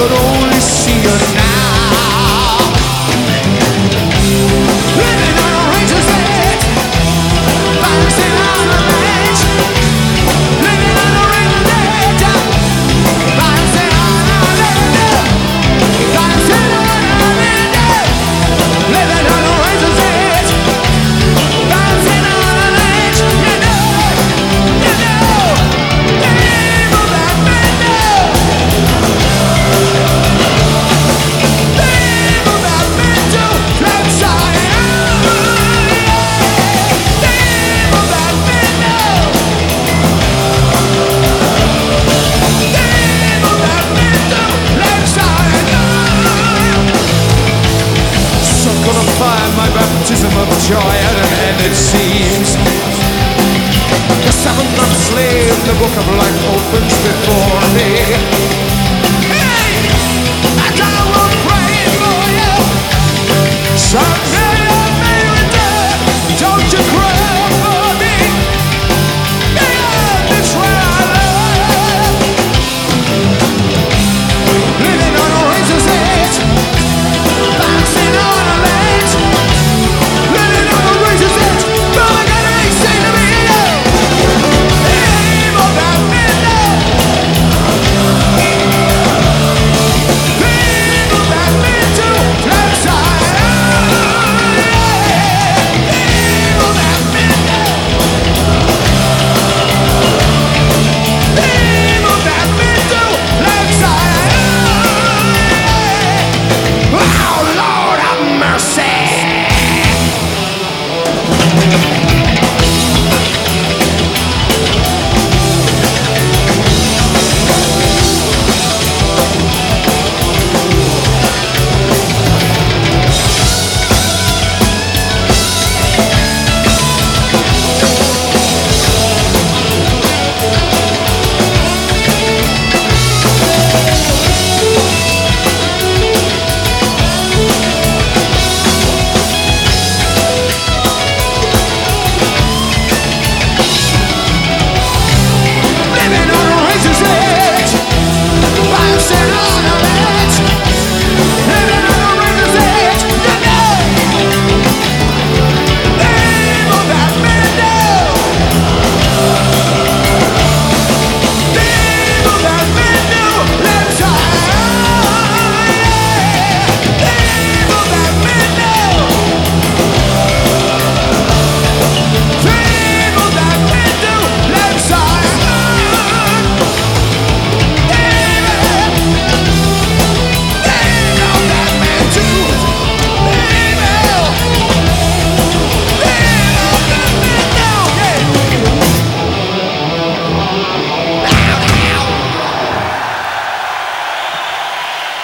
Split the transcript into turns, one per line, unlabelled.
could only see you now. Living on a razor's edge, balancing on a ledge. Living on a razor's edge, balancing on a ledge. Balancing on a ledge. Living on a razor's edge, balancing on a ledge. You know, the name of that man know. The name of that man too. Let's sign out. The name of that man know. The name of that man too. Let's sign out. So gonna find my baptism of joy at an end, it seems. The 7th month slave, the book of life opens before me.